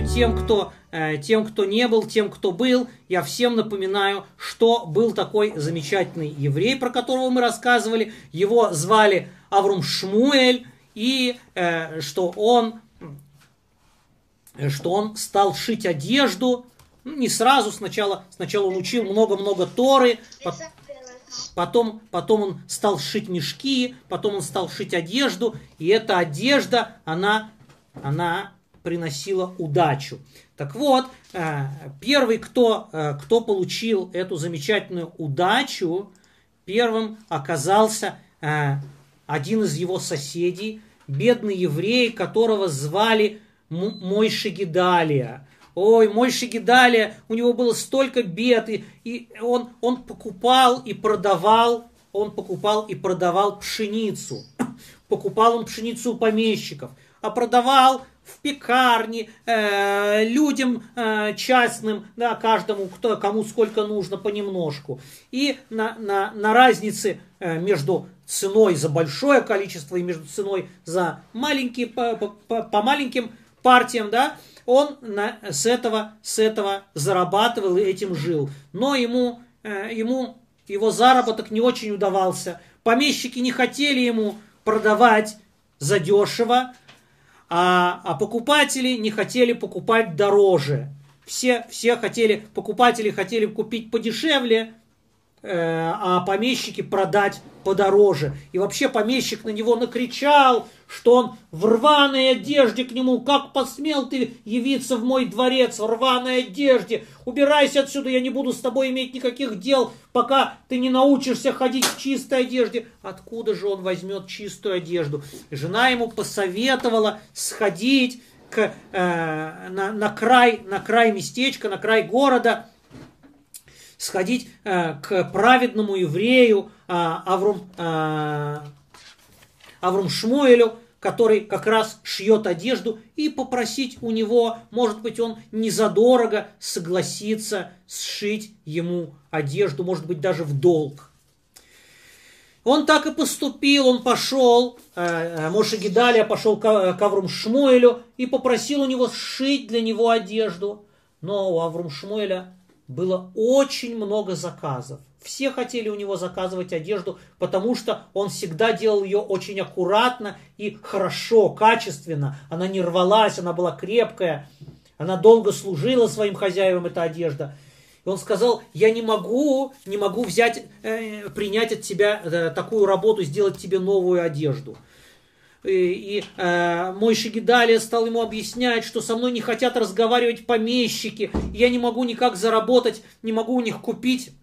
напоминаю тем, кто не был, тем, кто был, я всем напоминаю, что был такой замечательный еврей, про которого мы рассказывали. Его звали Аврум Шмуэль, и что он стал шить одежду. Не сразу, сначала он учил много-много Торы, потом он стал шить мешки, потом он стал шить одежду, и эта одежда, она приносила удачу. Так вот, первый, кто получил эту замечательную удачу, первым оказался один из его соседей, бедный еврей, которого звали Мойше Гедалия. Ой, Мойше Гедалия, у него было столько бед, и он покупал и продавал пшеницу. Покупал он пшеницу у помещиков, а продавал в пекарне людям частным, да, каждому, кому сколько нужно, понемножку. И на разнице между ценой за большое количество и между ценой за маленькие, по маленьким партиям, да, он с этого зарабатывал и этим жил. Но ему его заработок не очень удавался. Помещики не хотели ему продавать задешево, а покупатели не хотели покупать дороже. Покупатели хотели купить подешевле, а помещики продать подороже. И вообще помещик на него накричал, что он в рваной одежде к нему: как посмел ты явиться в мой дворец в рваной одежде? Убирайся отсюда, я не буду с тобой иметь никаких дел, пока ты не научишься ходить в чистой одежде. Откуда же он возьмет чистую одежду? Жена ему посоветовала сходить на край местечка, на край города, сходить к праведному еврею Аврум Шмуэлю, который как раз шьет одежду, и попросить у него, может быть, он незадорого согласится сшить ему одежду, может быть, даже в долг. Он так и поступил, он пошел, Мойше Гедалия пошел к Аврум Шмуэлю и попросил у него сшить для него одежду. Но у Аврум Шмуэля было очень много заказов. Все хотели у него заказывать одежду, потому что он всегда делал ее очень аккуратно и хорошо, качественно. Она не рвалась, она была крепкая, она долго служила своим хозяевам, эта одежда. И он сказал: я не могу принять от тебя такую работу, сделать тебе новую одежду. И Мойше Гедалия стал ему объяснять, что со мной не хотят разговаривать помещики, я не могу никак заработать, не могу у них купить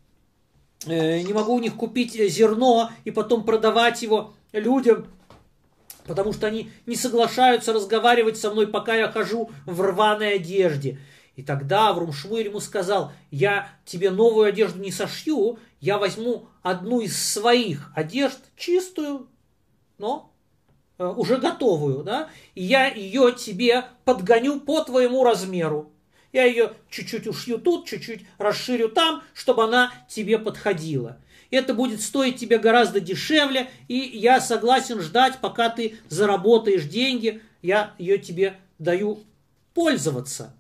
зерно и потом продавать его людям, потому что они не соглашаются разговаривать со мной, пока я хожу в рваной одежде. И тогда Аврум Шмуэль ему сказал: я тебе новую одежду не сошью, я возьму одну из своих одежд, чистую, но уже готовую, да, и я ее тебе подгоню по твоему размеру. Я ее чуть-чуть ушью тут, чуть-чуть расширю там, чтобы она тебе подходила. Это будет стоить тебе гораздо дешевле, и я согласен ждать, пока ты заработаешь деньги. Я ее тебе даю пользоваться.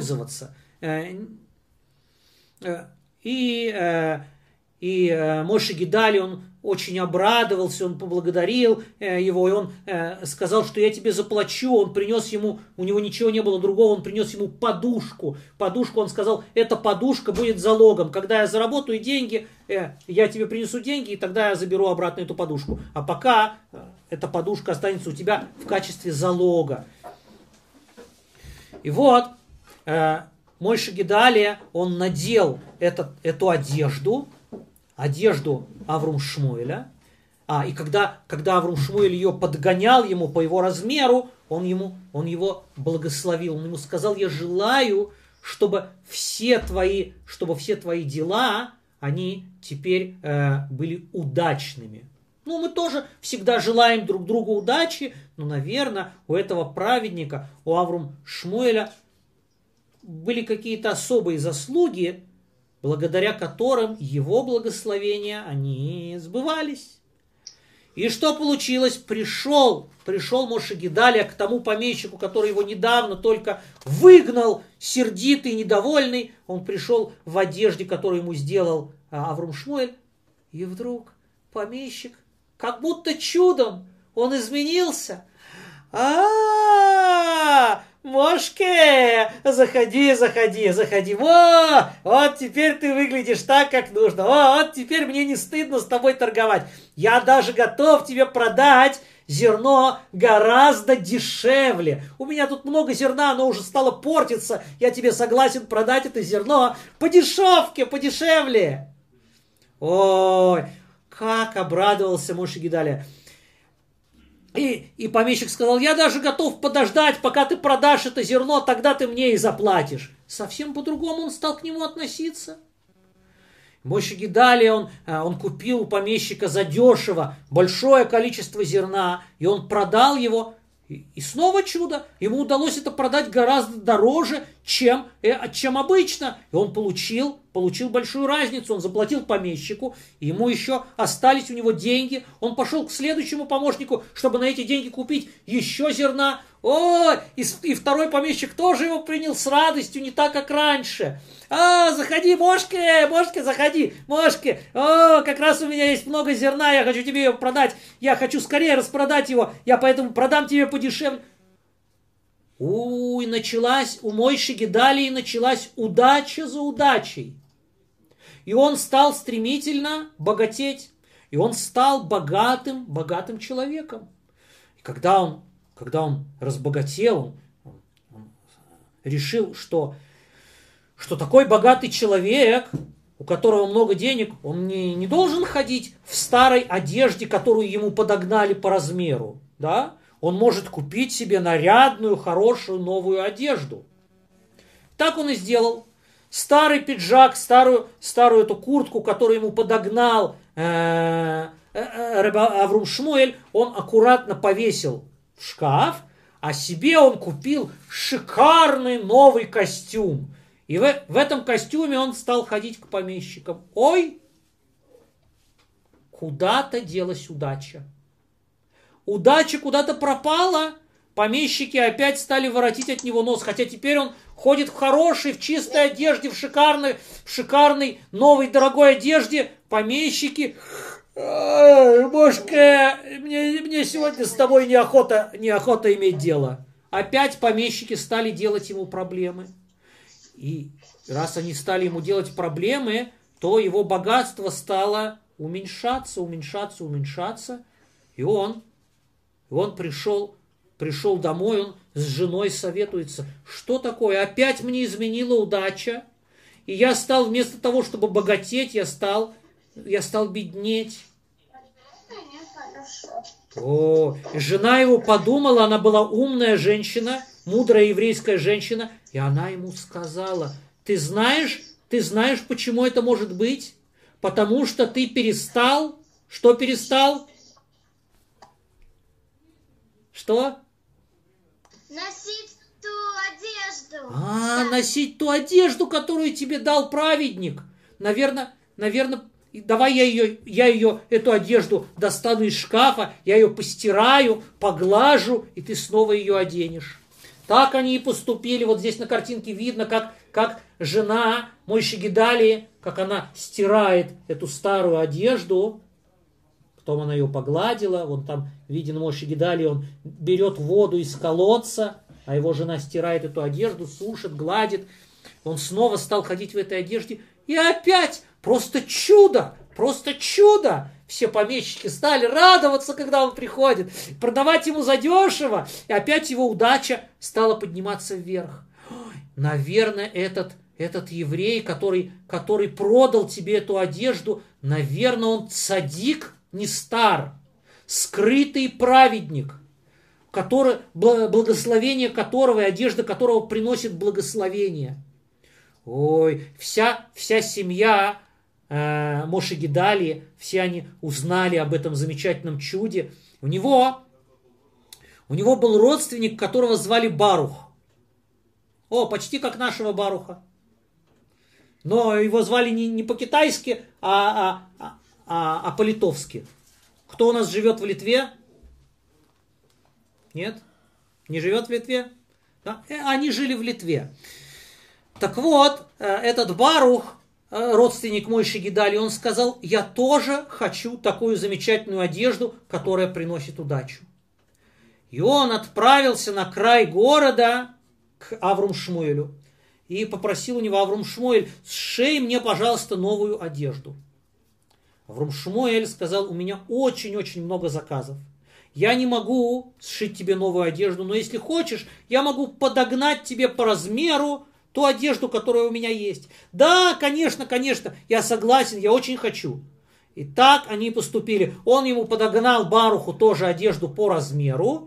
И Мойше Гедалия, он очень обрадовался, он поблагодарил его, и он сказал, что я тебе заплачу. Он принес ему, у него ничего не было другого, он принес ему подушку. Он сказал: эта подушка будет залогом. Когда я заработаю деньги, я тебе принесу деньги, и тогда я заберу обратно эту подушку. А пока эта подушка останется у тебя в качестве залога. И вот Мойше Гедалия, он надел эту одежду Аврум Шмуэля. И когда Аврум Шмуэль ее подгонял ему по его размеру, он его благословил. Он ему сказал: я желаю, чтобы все твои дела, они теперь были удачными. Мы тоже всегда желаем друг другу удачи, но, наверное, у этого праведника, у Аврум Шмуэля, были какие-то особые заслуги, благодаря которым его благословения, они сбывались. И что получилось? Пришел Моше Гедалия к тому помещику, который его недавно только выгнал, сердитый, недовольный. Он пришел в одежде, которую ему сделал Аврум Шмуэль. И вдруг помещик, как будто чудом, он изменился. Мошке, заходи. Вот теперь ты выглядишь так, как нужно. Вот теперь мне не стыдно с тобой торговать. Я даже готов тебе продать зерно гораздо дешевле. У меня тут много зерна, оно уже стало портиться. Я тебе согласен продать это зерно по дешевке, подешевле. Ой, как обрадовался Моше Гедалия. И помещик сказал: я даже готов подождать, пока ты продашь это зерно, тогда ты мне и заплатишь. Совсем по-другому он стал к нему относиться. Моше Гедалия, он купил у помещика задешево большое количество зерна, и он продал его. И снова чудо, ему удалось это продать гораздо дороже, чем обычно. И он получил большую разницу, он заплатил помещику, и ему еще остались у него деньги. Он пошел к следующему помощнику, чтобы на эти деньги купить еще зерна. И второй помещик тоже его принял с радостью, не так, как раньше. Заходи, Мошке, заходи, Мошке. Как раз у меня есть много зерна, я хочу тебе его продать. Я хочу скорее распродать его, я поэтому продам тебе подешевле. И началась у Моше Гедалии началась удача за удачей. И он стал стремительно богатеть. И он стал богатым человеком. И когда он разбогател, он решил, что такой богатый человек, у которого много денег, он не должен ходить в старой одежде, которую ему подогнали по размеру. Да? Он может купить себе нарядную, хорошую, новую одежду. Так он и сделал. Старый пиджак, старую эту куртку, которую ему подогнал Аврум Шмуэль, он аккуратно повесил в шкаф, а себе он купил шикарный новый костюм. И в этом костюме он стал ходить к помещикам. Куда-то делась удача. Удача куда-то пропала. Помещики опять стали воротить от него нос. Хотя теперь он ходит в хорошей, в чистой одежде, в шикарной, новой, дорогой одежде. Помещики: Мошка, мне сегодня с тобой неохота иметь дело. Опять помещики стали делать ему проблемы. И раз они стали ему делать проблемы, то его богатство стало уменьшаться. И он пришел домой, он с женой советуется: что такое? Опять мне изменила удача, и я стал вместо того, чтобы богатеть, я стал беднеть. Жена его подумала, она была умная женщина, мудрая еврейская женщина, и она ему сказала: ты знаешь, почему это может быть? Потому что ты перестал. Что перестал? Что? Носить ту одежду. Носить ту одежду, которую тебе дал праведник. Наверное, давай я ее, эту одежду достану из шкафа, я ее постираю, поглажу, и ты снова ее оденешь. Так они и поступили. Вот здесь на картинке видно, как жена Моше Гедалии, как она стирает эту старую одежду. Потом она ее погладила. Вон там виден Моше Гедалия, он берет воду из колодца, а его жена стирает эту одежду, сушит, гладит. Он снова стал ходить в этой одежде. И опять просто чудо! Все помещики стали радоваться, когда он приходит, продавать ему задешево. И опять его удача стала подниматься вверх. Наверное, этот еврей, который продал тебе эту одежду, наверное, он цадик не стар, скрытый праведник, благословение которого и одежда которого приносит благословение. Вся семья Моше Гедалии, все они узнали об этом замечательном чуде. У него был родственник, которого звали Барух. Почти как нашего Баруха. Но его звали не по-китайски, а по-литовски. Кто у нас живет в Литве? Нет? Не живет в Литве? Да? Они жили в Литве. Так вот, этот Барух, родственник Мойши Гидали, он сказал, я тоже хочу такую замечательную одежду, которая приносит удачу. И он отправился на край города к Аврум Шмуэлю и попросил у него: Аврум Шмуэль, сшей мне, пожалуйста, новую одежду. Аврум Шмуэль сказал: у меня очень-очень много заказов. Я не могу сшить тебе новую одежду, но если хочешь, я могу подогнать тебе по размеру ту одежду, которая у меня есть. Да, конечно, конечно, я согласен, я очень хочу. И так они поступили. Он ему подогнал Баруху тоже одежду по размеру.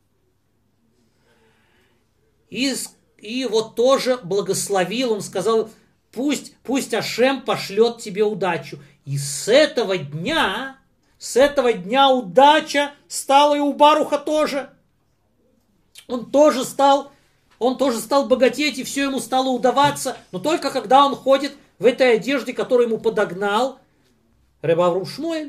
И вот тоже благословил, он сказал: пусть Ашем пошлет тебе удачу. И с этого дня удача стала и у Баруха тоже. Он тоже стал богатеть, и все ему стало удаваться, но только когда он ходит в этой одежде, которую ему подогнал реб Аврум Шмуэль.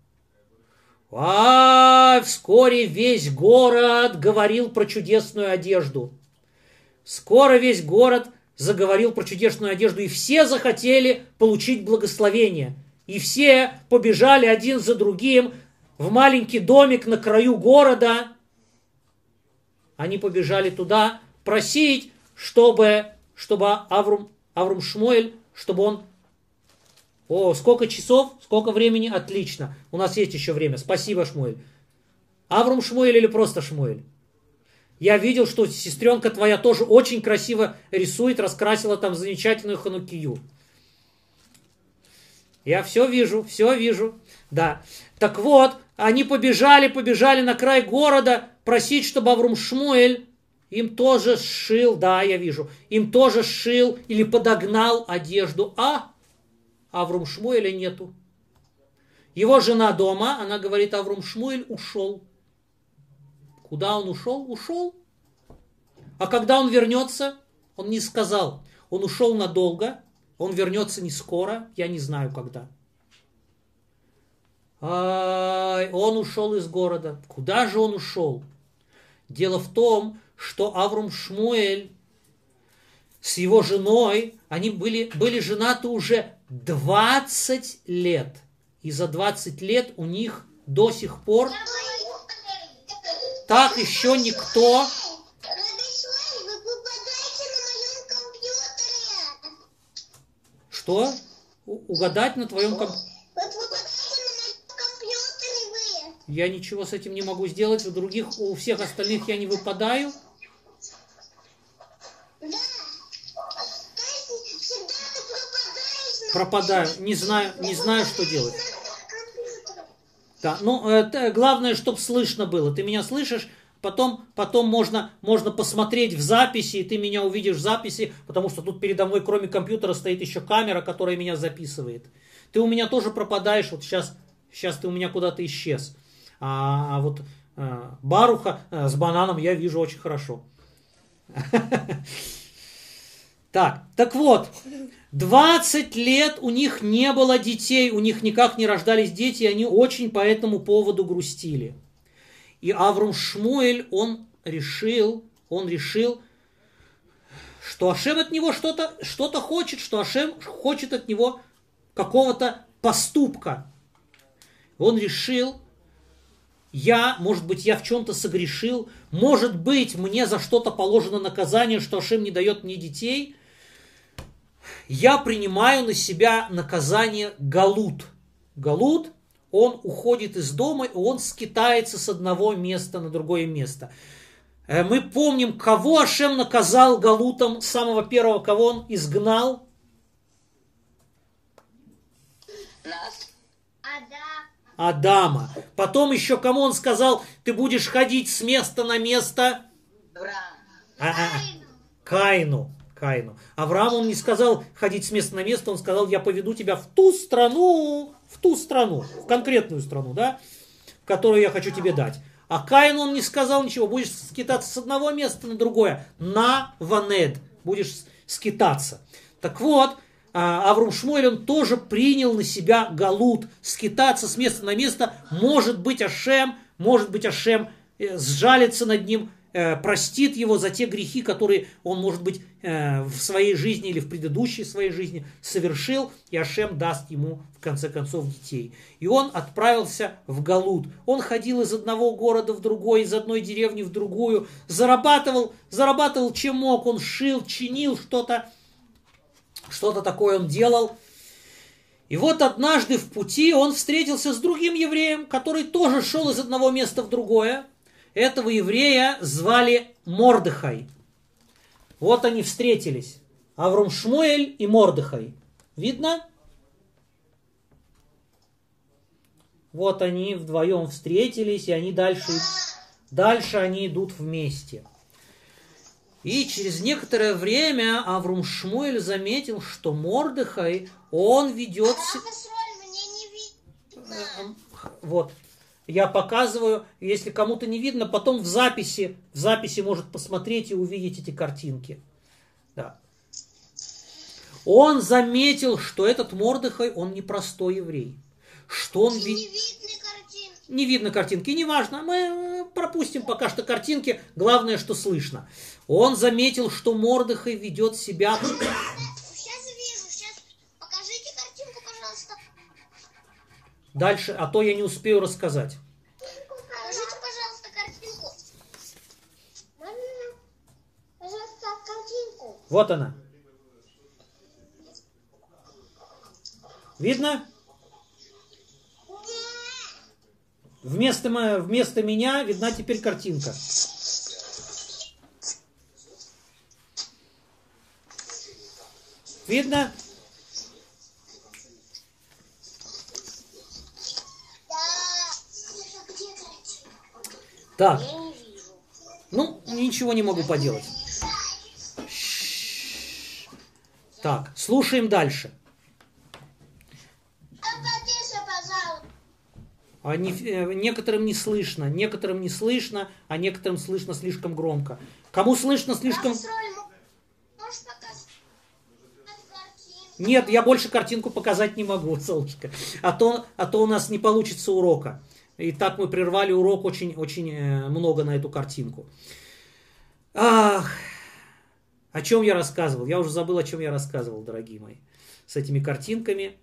Вскоре весь город говорил про чудесную одежду. Скоро весь город заговорил про чудесную одежду, и все захотели получить благословение. И все побежали один за другим в маленький домик на краю города. Они побежали туда просить, чтобы Аврум Шмуэль, чтобы он... Сколько часов, сколько времени? Отлично. У нас есть еще время. Спасибо, Шмуэль. Аврум Шмуэль или просто Шмуэль? Я видел, что сестренка твоя тоже очень красиво рисует, раскрасила там замечательную ханукию. Я все вижу. Да. Так вот, они побежали на край города просить, чтобы Аврум Шмуэль им тоже сшил, да, я вижу, им тоже сшил или подогнал одежду. Аврум Шмуэля нету. Его жена дома, она говорит: Аврум Шмуэль ушел. Куда он ушел? Ушел. А когда он вернется, он не сказал. Он ушел надолго, он вернется не скоро, я не знаю когда. Он ушел из города. Куда же он ушел? Дело в том, что Аврум Шмуэль с его женой, они были женаты уже 20 лет. И за 20 лет у них до сих пор так еще никто... Что? Угадать на твоем компьютере? Я ничего с этим не могу сделать. У всех остальных я не выпадаю. Пропадаю. Не знаю, что делать. Да, главное, чтобы слышно было. Ты меня слышишь? Потом можно посмотреть в записи, и ты меня увидишь в записи, потому что тут передо мной, кроме компьютера, стоит еще камера, которая меня записывает. Ты у меня тоже пропадаешь. Вот сейчас ты у меня куда-то исчез. Вот Баруха с бананом я вижу очень хорошо. Так вот, 20 лет у них не было детей, у них никак не рождались дети, и они очень по этому поводу грустили. И Аврум Шмуэль, он решил, что Ашем от него что-то хочет, что Ашем хочет от него какого-то поступка. Он решил: может быть, я в чем-то согрешил, может быть, мне за что-то положено наказание, что Ашем не дает мне детей. Я принимаю на себя наказание галут. Галут, он уходит из дома, и он скитается с одного места на другое место. Мы помним, кого Ашем наказал галутом, самого первого, кого он изгнал. Адама. Потом еще кому он сказал: ты будешь ходить с места на место? Каину. Аврааму он не сказал ходить с места на место, он сказал: я поведу тебя в ту страну, в конкретную страну, да, которую я хочу тебе дать. А Каину он не сказал ничего: будешь скитаться с одного места на другое, на Ванед, будешь скитаться. Так вот, Аврум Шмуэль, он тоже принял на себя галут, скитаться с места на место. Может быть, Ашем сжалится над ним, простит его за те грехи, которые он, может быть, в своей жизни или в предыдущей своей жизни совершил, и Ашем даст ему, в конце концов, детей. И он отправился в галут. Он ходил из одного города в другой, из одной деревни в другую, зарабатывал чем мог, он шил, чинил что-то такое он делал. И вот однажды в пути он встретился с другим евреем, который тоже шел из одного места в другое. Этого еврея звали Мордехай. Вот они встретились. Аврум Шмуэль и Мордехай. Видно? Вот они вдвоем встретились, и они дальше они идут вместе. И через некоторое время Аврум Шмуэль заметил, что Мордехай, он ведет... Вот. Я показываю, если кому-то не видно, потом в записи может посмотреть и увидеть эти картинки. Да. Он заметил, что этот Мордехай, он непростой еврей. Что он не видно картинки, неважно, мы пропустим пока что картинки, главное, что слышно. Он заметил, что Мордехай ведет себя... Сейчас вижу, сейчас покажите картинку, пожалуйста. Дальше, а то я не успею рассказать. Покажите, пожалуйста, картинку. Пожалуйста, картинку. Вот она. Видно? Вместо меня видна теперь картинка. Видно? Так. Ну, ничего не могу поделать. Так, слушаем дальше. Некоторым не слышно, а некоторым слышно слишком громко. Кому слышно слишком... Нет, я больше картинку показать не могу, солнышко. А то у нас не получится урока. И так мы прервали урок очень много на эту картинку. Ах, о чем я рассказывал? Я уже забыл, о чем я рассказывал, дорогие мои. С этими картинками.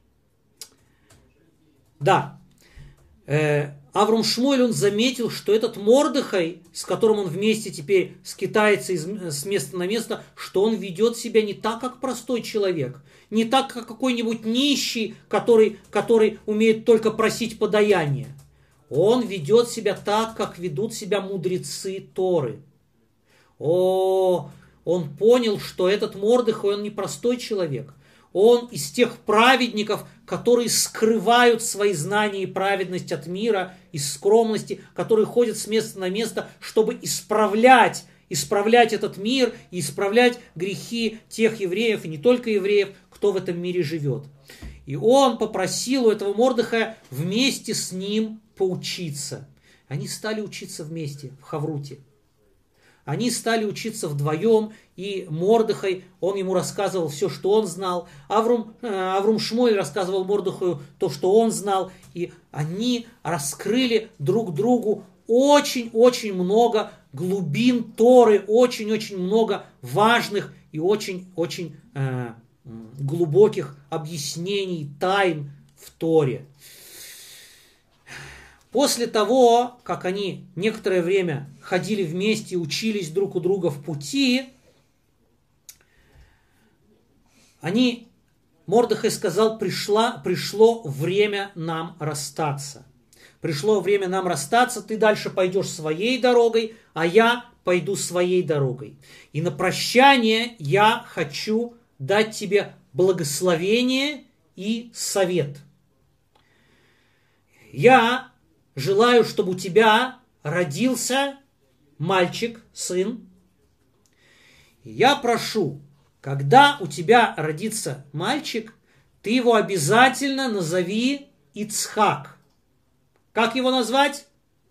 Да. Аврум Шмуэль, он заметил, что этот Мордехай, с которым он вместе теперь скитается с места на место, что он ведет себя не так, как простой человек, не так, как какой-нибудь нищий, который умеет только просить подаяние. Он ведет себя так, как ведут себя мудрецы Торы. Он понял, что этот Мордехай, он не простой человек. Он из тех праведников, которые скрывают свои знания и праведность от мира, из скромности, которые ходят с места на место, чтобы исправлять этот мир и исправлять грехи тех евреев, и не только евреев, кто в этом мире живет. И он попросил у этого Мордехая вместе с ним поучиться. Они стали учиться вместе в Хавруте. Они стали учиться вдвоем, и Мордехай, он ему рассказывал все, что он знал. Аврум Шмуэль рассказывал Мордехаю то, что он знал. И они раскрыли друг другу очень-очень много глубин Торы, очень-очень много важных и очень-очень глубоких объяснений, тайн в Торе. После того, как они некоторое время ходили вместе, учились друг у друга в пути, Мордехай сказал: пришло время нам расстаться. Пришло время нам расстаться, ты дальше пойдешь своей дорогой, а я пойду своей дорогой. И на прощание я хочу дать тебе благословение и совет. Я желаю, чтобы у тебя родился мальчик, сын. И я прошу, когда у тебя родится мальчик, ты его обязательно назови Ицхак. Как его назвать?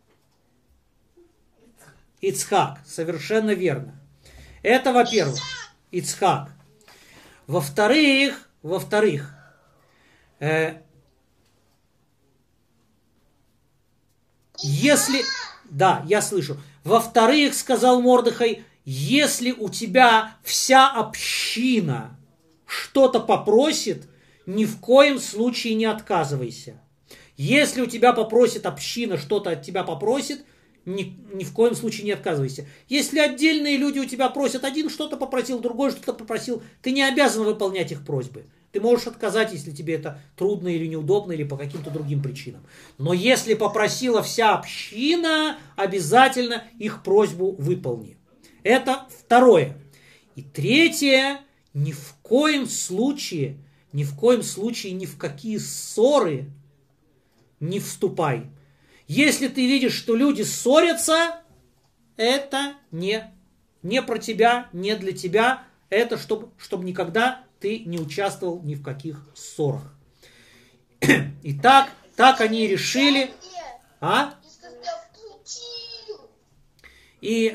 Ицхак. Совершенно верно. Это во-первых. Ицхак. Во-вторых, если... Да, я слышу. Во-вторых, сказал Мордехай, если у тебя вся община что-то попросит, ни в коем случае не отказывайся. Если у тебя попросит община, что-то от тебя попросит, ни в коем случае не отказывайся. Если отдельные люди у тебя просят, один что-то попросил, другой что-то попросил, ты не обязан выполнять их просьбы. Ты можешь отказать, если тебе это трудно или неудобно, или по каким-то другим причинам. Но если попросила вся община, обязательно их просьбу выполни. Это второе. И третье, ни в коем случае, ни в какие ссоры не вступай. Если ты видишь, что люди ссорятся, это не про тебя, не для тебя. Это чтобы никогда ты не участвовал ни в каких ссорах. И так они решили. И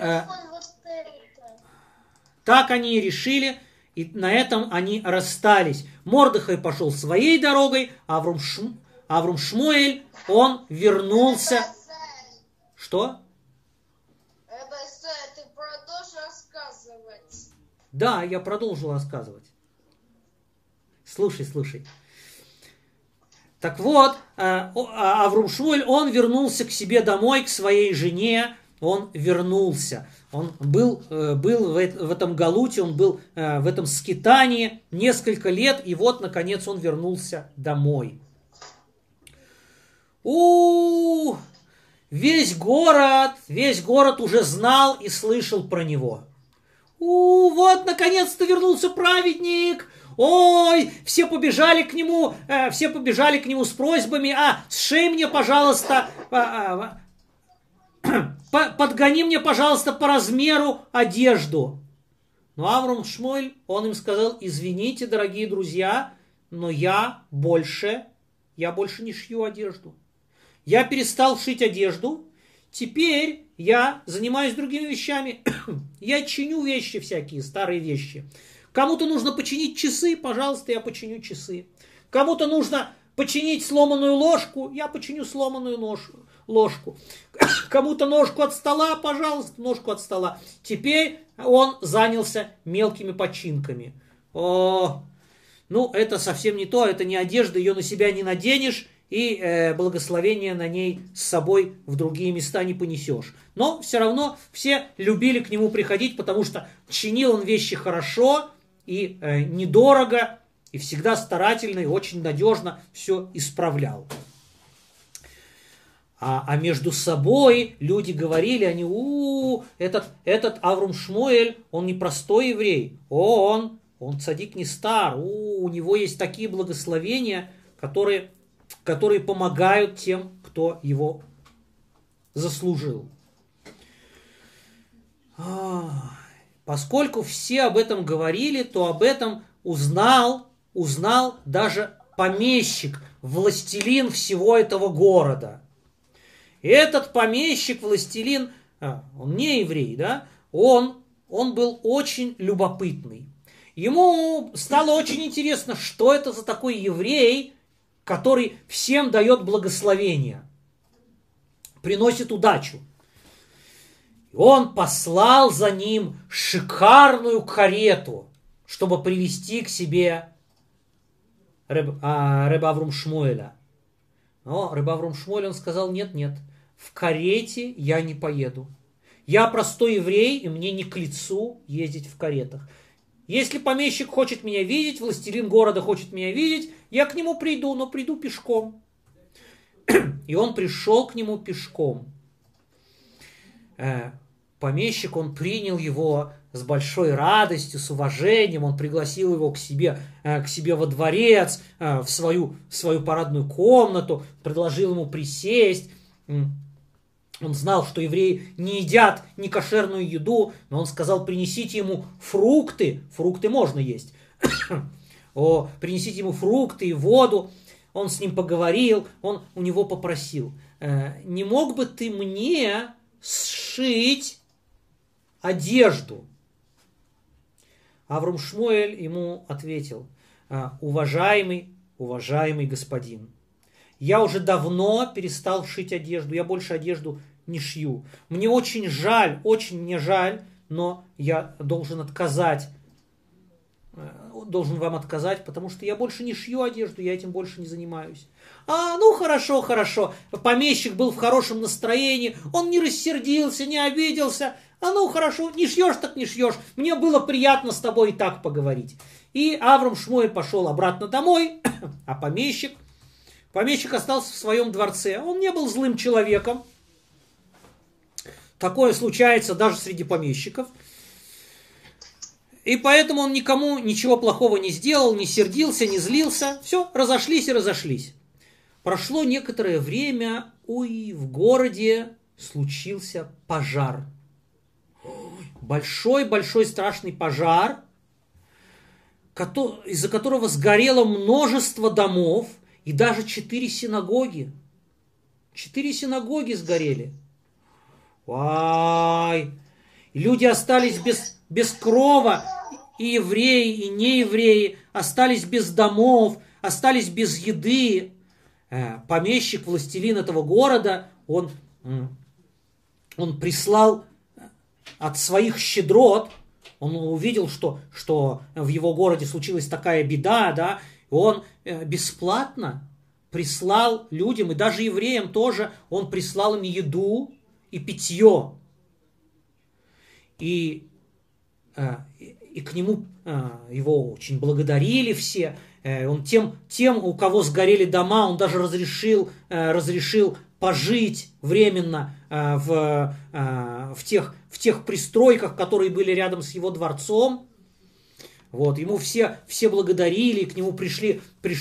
так они и решили, и на этом они расстались. Мордехай пошел своей дорогой, а Аврум Шмуэль, он вернулся. Что? Ты продолжишь рассказывать. Да, я продолжу рассказывать. Слушай. Так вот, Аврум Шмуэль, он вернулся к себе домой, к своей жене. Он вернулся. Он был в этом галуте, он был в этом скитании несколько лет, и вот, наконец, он вернулся домой. Весь город уже знал и слышал про него. Вот, наконец-то вернулся праведник. Ой, все побежали к нему с просьбами: сшей мне, пожалуйста, подгони мне, пожалуйста, по размеру одежду. Но Аврум Шмуэль, он им сказал: извините, дорогие друзья, но я больше не шью одежду. Я перестал шить одежду, теперь я занимаюсь другими вещами. Я чиню вещи всякие, старые вещи. Кому-то нужно починить часы, пожалуйста, я починю часы. Кому-то нужно починить сломанную ложку, я починю сломанную ложку. Кому-то ножку от стола, пожалуйста, ножку от стола. Теперь он занялся мелкими починками. Это совсем не то, это не одежда, ее на себя не наденешь, и благословение на ней с собой в другие места не понесешь. Но все равно все любили к нему приходить, потому что чинил он вещи хорошо и недорого, и всегда старательно, и очень надежно все исправлял. А между собой люди говорили, этот Аврум Шмуэль, он не простой еврей, он цадик нестар, у него есть такие благословения, которые помогают тем, кто его заслужил. Поскольку все об этом говорили, то об этом узнал даже помещик, властелин всего этого города. И этот помещик, властелин, он не еврей, да, он был очень любопытный. Ему стало очень интересно, что это за такой еврей, который всем дает благословение, приносит удачу. И он послал за ним шикарную карету, чтобы привести к себе Реб Аврум Шмуэля. Но Реб Аврум Шмуэль, он сказал: нет, в карете я не поеду. Я простой еврей, и мне не к лицу ездить в каретах. Если помещик хочет меня видеть, властелин города хочет меня видеть, я к нему приду, но приду пешком. И он пришел к нему пешком. Помещик, он принял его с большой радостью, с уважением, он пригласил его к себе во дворец, в свою парадную комнату, предложил ему присесть. Он знал, что евреи не едят некошерную еду, но он сказал: принесите ему фрукты. Фрукты можно есть. Принесите ему фрукты и воду. Он с ним поговорил, он у него попросил: не мог бы ты мне сшить одежду? Аврум Шмуэль ему ответил: уважаемый господин, я уже давно перестал шить одежду, я больше одежду не шью. Мне очень жаль, очень мне жаль, но я должен вам отказать, потому что я больше не шью одежду, я этим больше не занимаюсь. Ну хорошо, хорошо. Помещик был в хорошем настроении, он не рассердился, не обиделся. Ну хорошо, не шьешь, так не шьешь. Мне было приятно с тобой и так поговорить. И Авраам Шмуэль пошел обратно домой, а помещик остался в своем дворце. Он не был злым человеком. Такое случается даже среди помещиков. И поэтому он никому ничего плохого не сделал, не сердился, не злился. Все, разошлись и разошлись. Прошло некоторое время, в городе случился пожар. Большой-большой страшный пожар, из-за которого сгорело множество домов и даже 4 синагоги. 4 синагоги сгорели. Люди остались без крова, и евреи, и неевреи остались без домов, остались без еды. Помещик, властелин этого города, он прислал от своих щедрот, он увидел, что в его городе случилась такая беда, да, и он бесплатно прислал людям, и даже евреям тоже, он прислал им еду и питье. И к нему его очень благодарили все. Он тем, у кого сгорели дома, он даже разрешил пожить временно в тех пристройках, которые были рядом с его дворцом. Вот, ему все благодарили, к нему пришли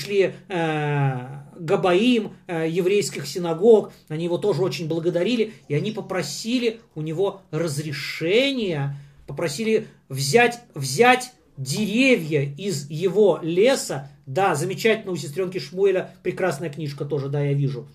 габаим еврейских синагог, они его тоже очень благодарили, и они попросили у него разрешения, попросили взять деревья из его леса. Да, замечательно, у сестренки Шмуэля прекрасная книжка тоже, да, я вижу.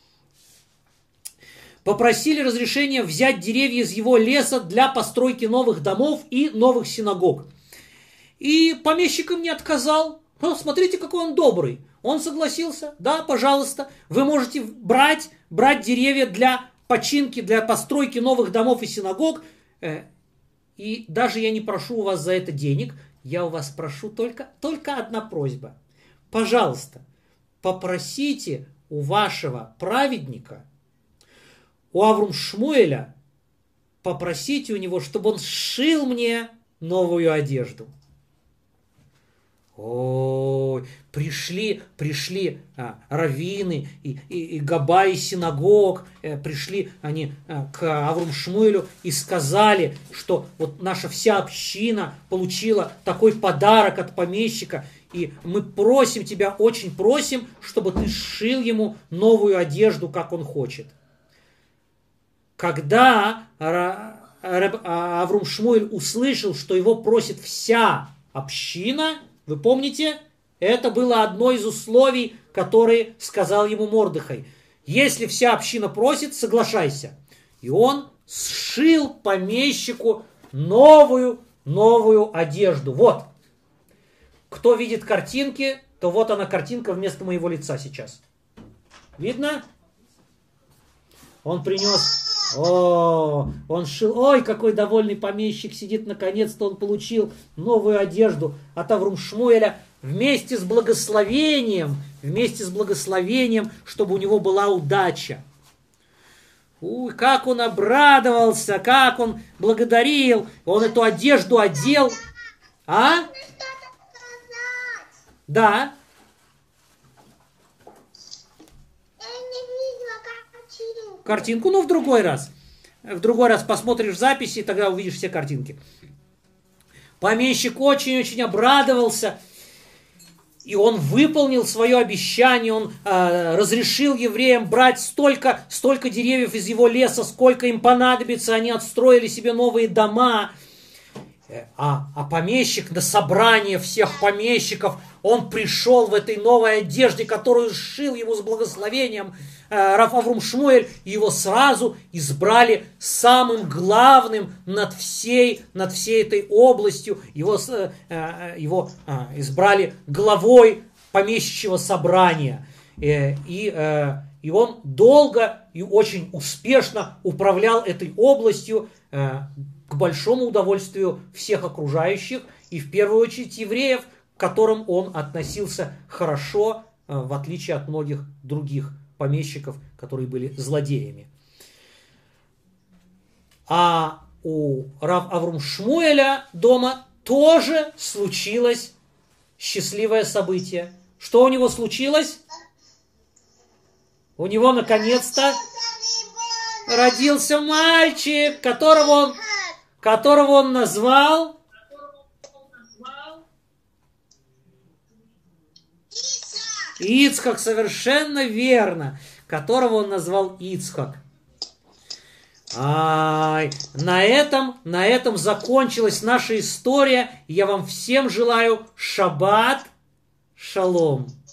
Попросили разрешения взять деревья из его леса для постройки новых домов и новых синагог. И помещик им не отказал. Смотрите, какой он добрый. Он согласился. Да, пожалуйста, вы можете брать деревья для починки, для постройки новых домов и синагог. И даже я не прошу у вас за это денег. Я у вас прошу только одна просьба. Пожалуйста, попросите у вашего праведника, у Авраама Шмуэля, попросите у него, чтобы он сшил мне новую одежду. Пришли раввины и габаи синагог, пришли они к Аврааму Шмуэлю и сказали, что вот наша вся община получила такой подарок от помещика, и мы просим тебя, очень просим, чтобы ты сшил ему новую одежду, как он хочет. Когда Авраам Шмуэль услышал, что его просит вся община, вы помните, это было одно из условий, которые сказал ему Мордехай. Если вся община просит, соглашайся. И он сшил помещику новую одежду. Вот. Кто видит картинки, то вот она картинка вместо моего лица сейчас. Видно? Он принес... он шил... Ой, какой довольный помещик сидит, наконец-то он получил новую одежду от Авраама Шмуэля вместе с благословением, чтобы у него была удача. Как он обрадовался, как он благодарил, он эту одежду одел. А? Да. Картинку, в другой раз. В другой раз посмотришь записи, и тогда увидишь все картинки. Помещик очень-очень обрадовался, и он выполнил свое обещание, он разрешил евреям брать столько деревьев из его леса, сколько им понадобится, они отстроили себе новые дома. А помещик на собрание всех помещиков, он пришел в этой новой одежде, которую сшил ему с благословением Рав Аврум Шмуэль, и его сразу избрали самым главным над всей этой областью. Его избрали главой помещичьего собрания. И он долго и очень успешно управлял этой областью, к большому удовольствию всех окружающих, и в первую очередь евреев, к которым он относился хорошо, в отличие от многих других помещиков, которые были злодеями. А у Рав Аврум Шмуэля дома тоже случилось счастливое событие. Что у него случилось? У него наконец-то родился мальчик, которого он назвал Ицхак, совершенно верно, которого он назвал Ицхак. На этом закончилась наша история. Я вам всем желаю шаббат шалом.